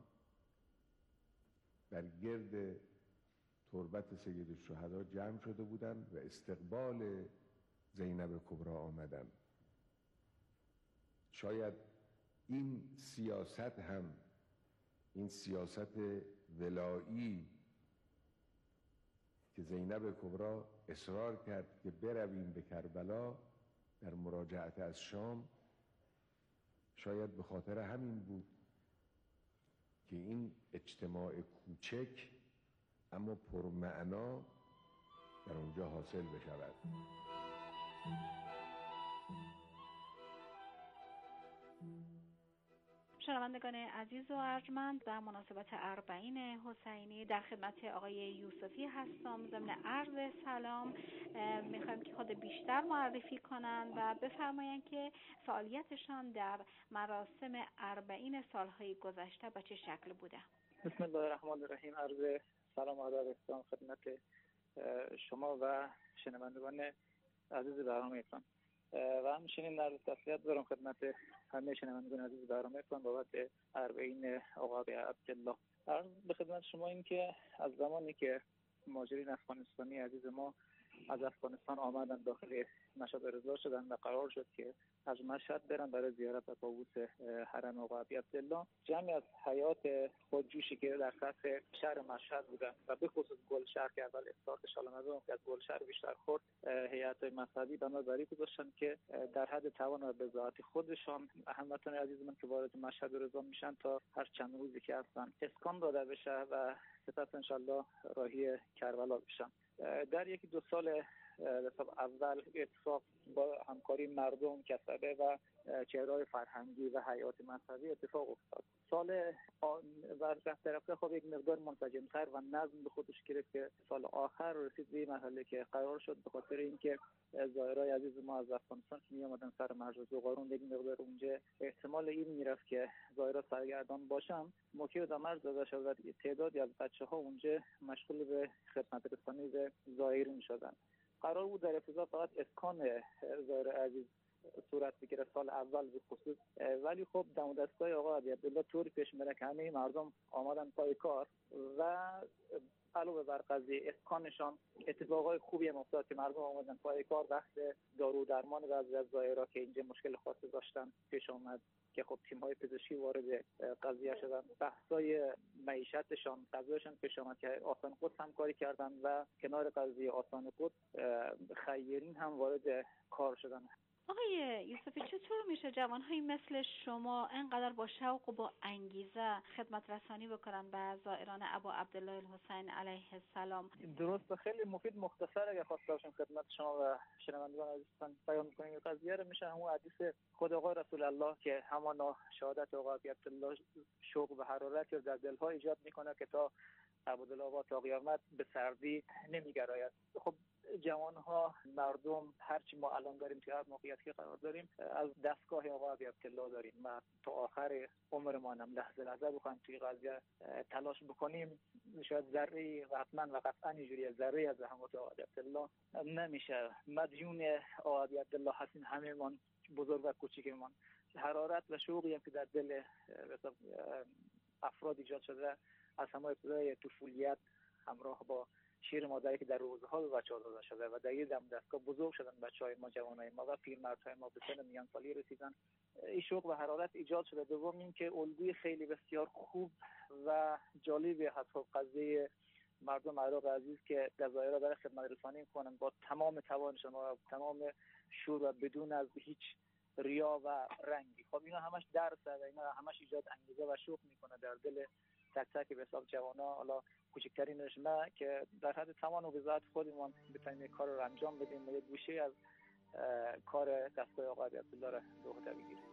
بر گرد تربت سید الشهدا جمع شده بودند و استقبال زینب کبری آمدن. شاید این سیاست هم، این سیاست ولایی که زینب کبری اصرار کرد که برویم به کربلا در مراجعت از شام، شاید به خاطر همین بود که این اجتماع کوچک اما پرمعنا در اونجا حاصل بشود. شنوندگان عزیز و ارجمند، در مناسبت اربعین حسینی در خدمت آقای یوسفی هستم. ضمن عرض سلام میخوایم که خود بیشتر معرفی کنند و بفرمایند که فعالیتشان در مراسم اربعین سالهای گذشته به چه شکل بوده. بسم الله الرحمن الرحیم. عرض سلام و ادب احترام خدمت شما و شنوندگان عزیز برنامه‌تان و همچنین عرض تسلیت دارم خدمت همه شنوندگان عزیز برنامه‌تان بابت اربعین آقا عبدالله. عرض به خدمت شما این که از زمانی که مهاجرین افغانستانی عزیز ما از افغانستان آمدن داخل مشهد رضا شدن و قرار شد که از مشهد برن برای زیارت به طاووس حرم آقا عبدالله، جمعی از حیات خودجوشی که در سطح شهر مشهد بودن و به خصوص گلشهر که اول استارت شالمزون که از گلشهر بیشتر خورد، هیئت مذهبی بنابراین گذاشتن که در حد توان و بضاعت خودشان هموطنان عزیز من که وارد مشهد رضا میشن تا هر چند روزی که هستن اسکان داده بشه و سپس انشالله راهی کربلا بشن. در یکی دو سال اول اتفاق با همکاری مردم، کسبه و چهره‌های فرهنگی و هیئات مذهبی اتفاق افتاد. سال و در رفته خب یک مقدار منسجم‌تر و نظم به خودش گرفت که سال آخر رسید به مرحله که قرار شد به خاطر اینکه زائرای عزیز ما از افغانستان که می آمدن سر مرز ذوقارون یک مقدار اونجا احتمال این میرفت که زائرا سرگردان باشن، موقع در مرز داده شد و تعدادی از بچه‌ها اونجا مشغول به خدمت رسانی به زائرین شدن. قرار بود در ابتدا فقط اسکان زائر عزیز صورت بگیره سال اول به خصوص، ولی خب دم دستگاه آقا عبدالله طوری پیش میره که همه مردم آمدن پای کار و علاوه بر قضیه اسکانشان اتفاقای خوبی هم افتاد که مردم آمدن پای کار. وقت دارو درمان بعضی از ظاهرا که اینجا مشکل خاصی داشتن پیش آمد که خب تیم‌های پزشکی وارد قضیه شدن. بحث‌های معیشتشان، قضایشان پیش آمد که آسان قدس همکاری کردن و کنار قضیه آسان قدس خیرین هم وارد کار شدن. آقای یوسفی، چطور میشه جوانهایی مثل شما اینقدر با شوق و با انگیزه خدمت رسانی بکنن به زائران ابا عبدالله الحسین علیه السلام؟ درست، خیلی مفید مختصر اگه خواسته باشم خدمت شما و شنوندگان عزیزتان بیان می‌کنیم. قضیه رو میشه همون حدیث خود آقای رسول الله که همان شهادت آقا عبدالله شوق و حرارت رو در دلها ایجاد میکنه که تا عبدالله تا قیامت به سردی نمیگراید. خب جوانها، مردم، هرچی ما الان داریم که هر موقعیتی قرار داریم از دستگاه آقا عبدالله داریم و تا آخر عمرمان هم لحظه لحظه بخوایم توی قضیه تلاش بکنیم شاید ذره و حتما و قطعا اینجوری ذره از زحمات آقا عبدالله نمیشه. مدیون آقا عبدالله هستیم همه من، بزرگ و کوچیکمان. حرارت و شوقی هم که در دل افراد ایجاد شده از همه ابتدای طفولیت همراه با شیر مادری که در روزها به بچه‌ها داده شده و در این دم دستگاه بزرگ شدن بچه‌های ما، جوانای ما و پیرمردهای ما به سن میان سالی رسیدن. این شوق و حرارت ایجاد شده. دوم این که الگوی خیلی بسیار خوب و جالبی هست. خب قضیه مردم عراق عزیز که در ظاهر برای خدمت رسانی می‌کنن با تمام توانشون و تمام شور و بدون از هیچ ریا و رنگی. خب اینا همش درسه و اینا همش ایجاد انگیزه و شوق میکنه در دل تک تک به حساب جوانا. حالا کوچکترینش ما که در حد توان و وضاحت خودمون بتونیم کار رو انجام بدیم و یه گوشه از کار دستگاه آقا عبدالله رو به عهده بگیریم.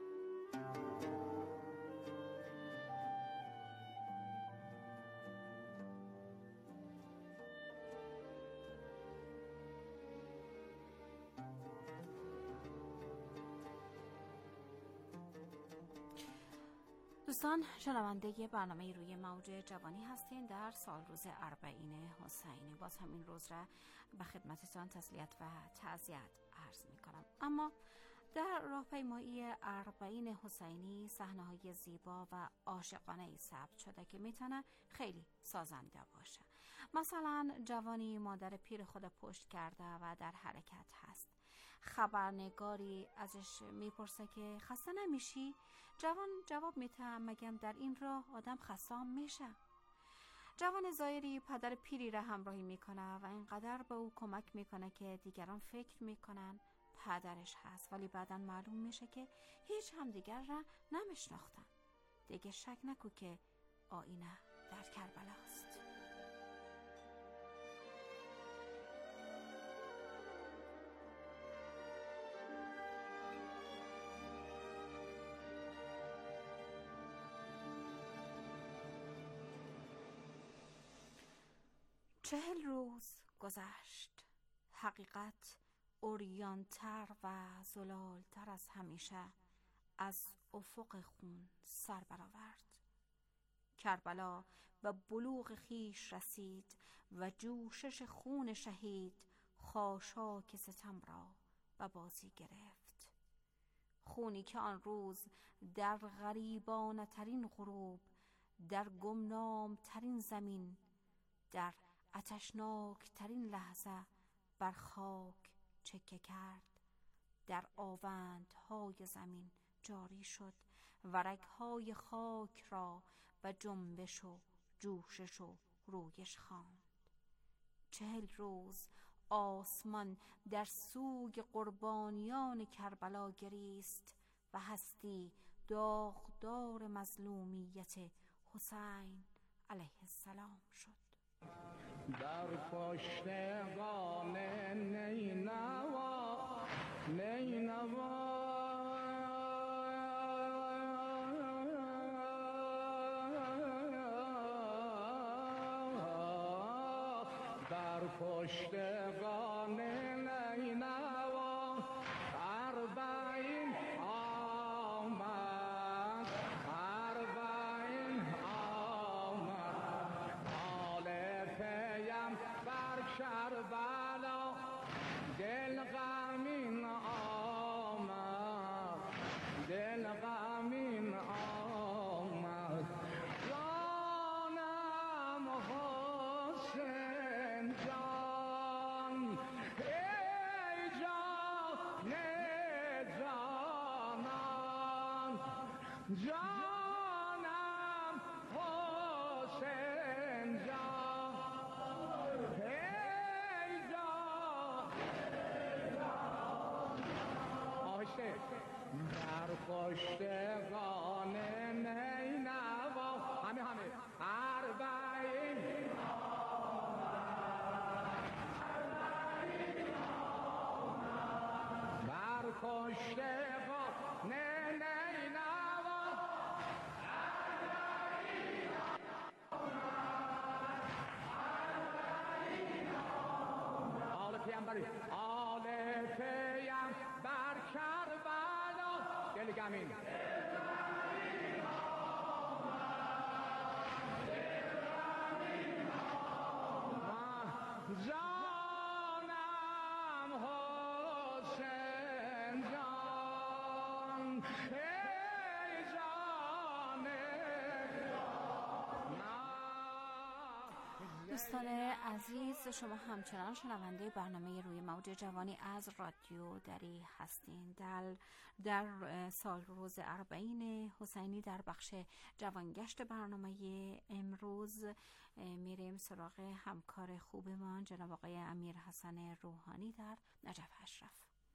دوستان، شنونده برنامه روی موج جوانی هستین در سال روز اربعین حسینی. باز هم این روز را به خدمتتان تسلیت و تعزیت عرض می کنم. اما در راهپیمایی اربعین حسینی صحنه‌های زیبا و عاشقانه‌ای ثبت شده که میتونه خیلی سازنده باشه. مثلا جوانی مادر پیر خود پشت کرده و در حرکت هست. خبرنگاری ازش میپرسه که خسته نمیشی؟ جوان جواب میده مگم در این راه آدم خسته میشه؟ جوان زایری پدر پیری را همراهی میکنه و اینقدر به او کمک میکنه که دیگران فکر میکنن پدرش هست، ولی بعداً معلوم میشه که هیچ هم دیگر را نمیشناختن. دیگه شک نکن که آینه در کربلا است. چهل روز گذشت. حقیقت عریان‌تر و زلالتر از همیشه از افق خون سر برآورد. کربلا و بلوغ خیش رسید و جوشش خون شهید خاشاک ستم را به بازی گرفت. خونی که آن روز در غریبانه ترین غروب، در گمنام ترین زمین، در آتشناک ترین لحظه بر خاک چکه کرد، در آوندهای زمین جاری شد و رگهای خاک را به جنبش و جوشش و رویش خواند. چهل روز آسمان در سوی قربانیان کربلا گریست و هستی داغدار مظلومیت حسین علیه السلام شد. در پشتگان نینوا نینوا در پشتگان نینوا اربعین آمد اربعین آمد آل پیمبر کربلا دل غمین آمد دل غمین آمد جانم حسین حسین جان ای جان جانان جانم حسین جان ای جان آهسته در پشتگان نینوا همه همه اربعین بر پشتگان نینوا آل پیامبری آل پیامبر کربلا دلگمین جانم حسین جان ای جان دوستان عزیز، شما همچنان شنونده برنامه روی موج جوانی از رادیو دری هستین. در در سال روز اربعین حسینی در بخش جوانگشت برنامه امروز میریم سراغ همکار خوبمان جناب آقای امیر حسن روحانی در نجف اشرف.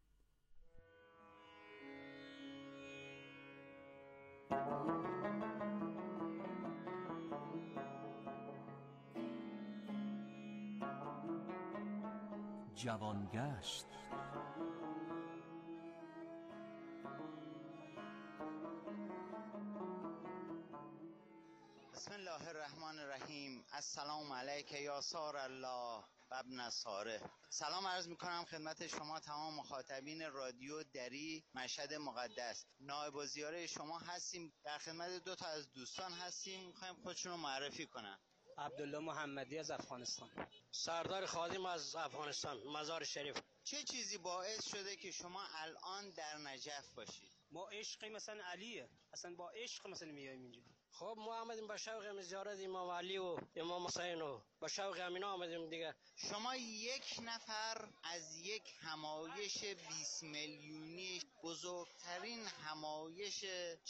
جوانگشت. بسم الله الرحمن الرحیم. السلام علیک یا سار الله و ابن ساره. سلام عرض میکنم خدمت شما تمام مخاطبین رادیو دری مشهد مقدس. نایب الزیاره شما هستیم، در خدمت دو تا از دوستان هستیم، میخوایم خودشون رو معرفی کنن. عبدالله محمدی از افغانستان. سردار خادم از افغانستان، مزار شریف. چه چیزی باعث شده که شما الان در نجف باشید؟ ما عشق مثلا علیه، اصلا با عشق مثلا میایم اینجا. خب ما آمدیم با شوق زیارت امام علی و امام حسین و با شوق همینا آمدیم دیگه. شما یک نفر از یک همایش بیست میلیونی، بزرگترین همایش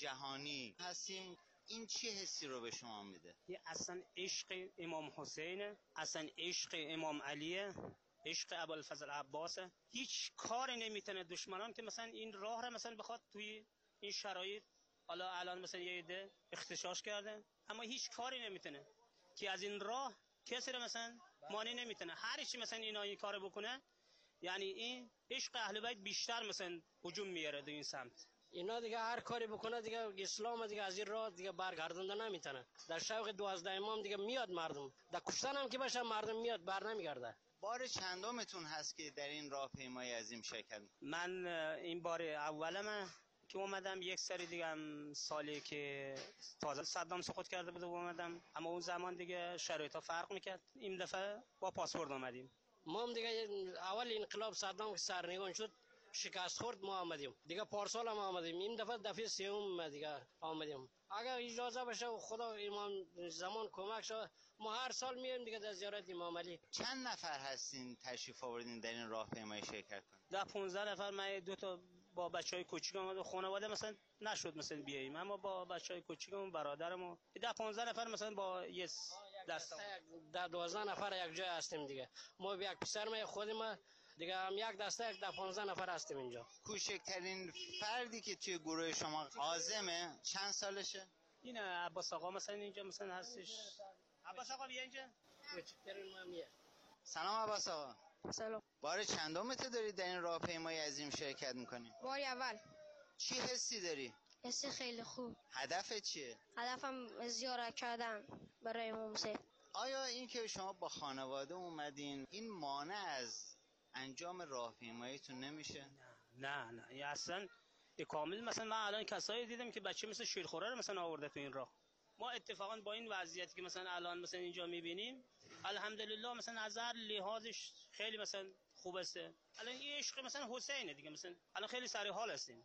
جهانی هستیم. این چه حسی رو به شما میده؟ یه اصلا عشق امام حسین، اصلا عشق امام علیه، عشق ابوالفضل عباس. هیچ کاری نمیتونه دشمنان که مثلا این راه را مثلا بخواد توی این شرایط، حالا الان مثلا یه عده اختشاش کرده، اما هیچ کاری نمیتونه که از این راه کسی رو مثلا مانع نمیتونه. هر چی مثلا اینا این کارو بکنه، یعنی این عشق اهل بیت بیشتر مثلا هجوم میاره do این سمت. اینا دیگه هر کاری بکنه دیگه اسلام دیگه از این راه دیگه برگردونده نمیتونه. در شوق دوازده امام دیگه میاد مردم، در کشتن هم که باشه مردم میاد، بر نمیگرده. بار چندمتون هست که در این راهپیمایی عظیم شرکت؟ من این بار اولمه که اومدم. یک سری دیگه هم سالی که تازه صدام سقوط کرده بود اومدم، اما اون زمان دیگه شرایطا فرق میکرد. این دفعه با پاسپورت اومدیم. ما هم دیگه اول انقلاب صدام که سرنگون شد شکست خورد ما آمدیم دیگه. پارسال هم آمدیم، این دفعه دفعه سوم دیگه آمدیم. اگر اجازه بشه و خدا امام زمان کمک شد ما هر سال میایم دیگه در زیارت امام علی. چند نفر هستین تشریف آوردین در این راهپیمایی شرکت کنید؟ ده پانزده نفر. من دو تا با بچهای کوچیک اومد، خانواده مثلا نشد مثلا بیاییم، اما با بچهای کوچیکم برادرم و ده پانزده نفر مثلا با یه دسته در دوازده نفر یک جای هستیم دیگه. ما یک پسر ما خودم دیگه هم یک دسته یک ده پانزده نفر هستیم اینجا. کوچکترین فردی که توی گروه شما عازمه چند سالشه؟ این عباس آقا مثلا اینجا مثلا هستش. عباس آقا بیا اینجا. کوچکترین ما میه. سلام عباس آقا. سلام. بار چندمت داری در این راهپیمایی عظیم شرکت میکنی؟ باری اول. چی حسی داری؟ حسی خیلی خوب. هدفت چیه؟ هدفم زیارت کردن برای امام حسین. آیا این که شما با خانواده اومدین این مانع از انجام راهپیماییتون نمیشه؟ نه نه نه اصلا کامل. مثلا من الان کسایی دیدم که بچه مثل شیرخوره رو مثلا آورده تو این راه. ما اتفاقا با این وضعیتی که مثلا الان مثلا اینجا میبینیم الحمدلله مثلا از هر لحاظش خیلی مثلا خوب است. الان این عشق مثلا حسینه دیگه، مثلا الان خیلی سر حال هستیم.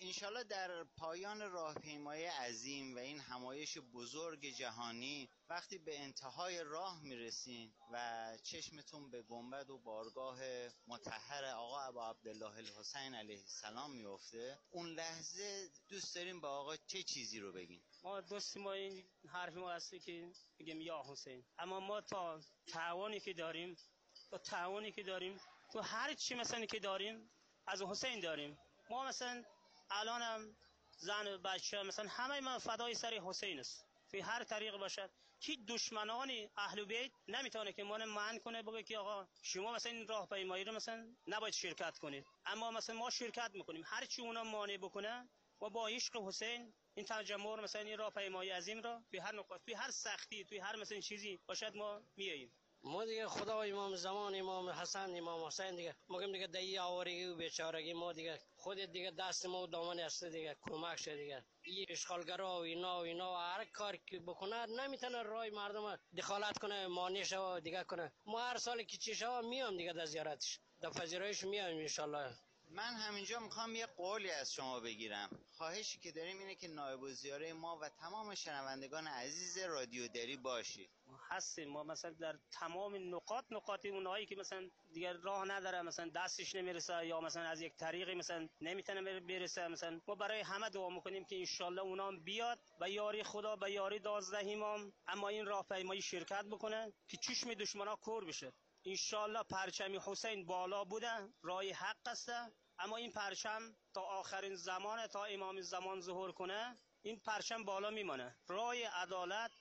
انشالله در پایان راهپیمایی عظیم و این همایش بزرگ جهانی وقتی به انتهای راه میرسین و چشمتون به گنبد و بارگاه مطهر آقا ابا عبدالله الحسین علیه السلام میفته، اون لحظه دوست داریم به آقا چه چیزی رو بگین؟ ما دوست ما این حرف ما هستی که بگیم یا حسین، اما ما تا تعاونی که داریم تا تعاونی که داریم تو هر چی مثلا که داریم از حسین داریم. ما مثلا الان هم زن و بچه مثلا همه ما فدای سر حسین است، فی هر طریق باشد. که دشمنان اهل بیت نمیتونه که ما رو منع کنه بگه که آقا شما مثلا این راهپیمایی رو مثلا نباید شرکت کنید، اما مثلا ما شرکت میکنیم. هر چی اونا مانع بکنه و با عشق حسین این تجمع رو مثلا این راهپیمایی عظیم رو به هر نقطه، توی هر سختی، توی هر مثلا چیزی باشد ما میاییم. ما دیگه خدا امام زمان، امام حسن، امام حسین دیگه مگم دیگه دایی آوارگی و بیچارگی ما دیگه خود دیگه دست ما و دامن است دیگه کمک شه دیگه. این اشغالگرا و اینا و اینا و هر کار که بکنه نمیتونه رای مردم دخالت کنه، مانع شه دیگه کنه. ما هر سال که چی شه میام دیگه در زیارتش، در پذیرایش میام ان شاء الله. من همینجا میخوام یه قولی از شما بگیرم. خواهشی که داریم اینه که نایب الزیاره ما و تمام شنوندگان عزیز رادیو دری باشید. ما هستیم، ما مثلا در تمام نقاط نقاط اونایی که مثلا دیگر راه نداره، مثلا دستش نمیرسه یا مثلا از یک طریقی مثلا نمیتونه برسه، مثلا ما برای همه دعا میکنیم که انشالله اونا بیاد و یاری خدا به یاری دوازده امام اما این راهپیمایی شرکت بکنه که چشم دشمنا کور بشه. انشالله پرچم حسین بالا بوده، راه حق است، اما این پرچم تا آخرین زمان، تا امام زمان ظهور کنه این پرچم بالا میمانه. راه عدالت،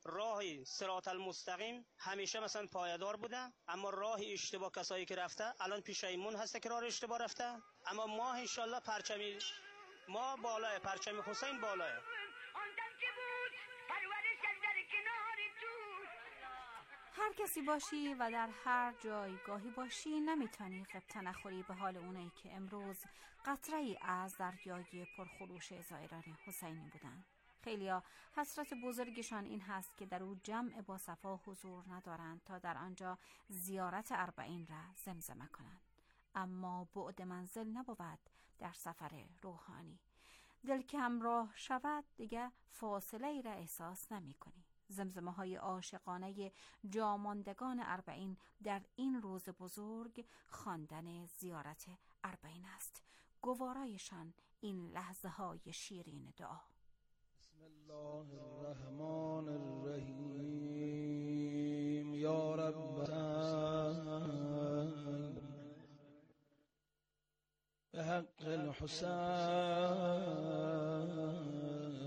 راه صراط المستقیم همیشه مثلا پایدار بوده، اما راه اشتباه کسایی که رفته الان پیشایمون هسته که راه اشتباه رفته. اما ما انشالله پرچمی ما بالاه، پرچم حسین بالاه. هر کسی باشی و در هر جایگاهی باشی نمیتونی غبطه نخوری به حال اونایی که امروز قطره‌ای از دریای پرخروش زائران حسینی بودن. خیلیا حسرت بزرگشان این هست که در او جمع با صفا حضور ندارند تا در آنجا زیارت اربعین را زمزمه کنند. اما بعد منزل نبود در سفر روحانی. دل که همراه شود دیگه فاصله ای را احساس نمی کنی. زمزمه های عاشقانه جاماندگان اربعین در این روز بزرگ خواندن زیارت اربعین است. گوارایشان این لحظه های شیرین دعا. بسم الله الرحمن الرحیم. یا رب به حق الحسین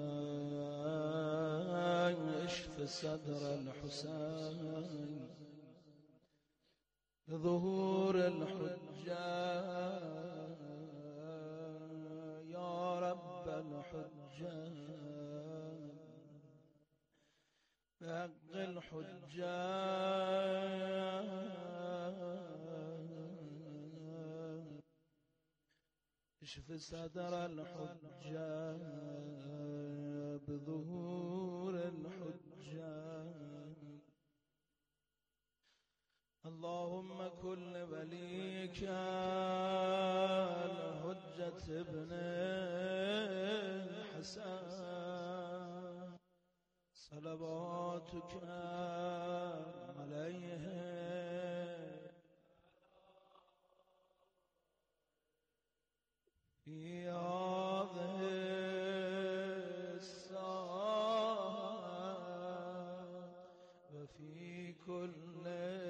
اشف صدر الحسین بظهور الحجة یا رب الحجة بحق الحجة اشف صدر الحجة بظهور الحجة. اللهم كل وليك الحجة ابن الحسن صلواتك عليه في هذه الساعة وفي كل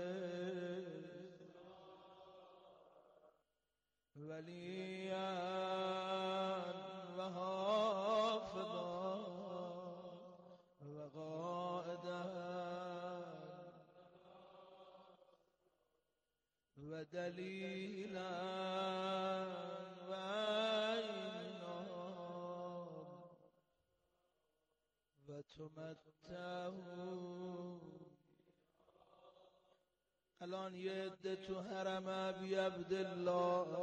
وليا وحافظا وقائدا ودليلا وتمتعوا. الان یه عده تو حرم ابی عبدالله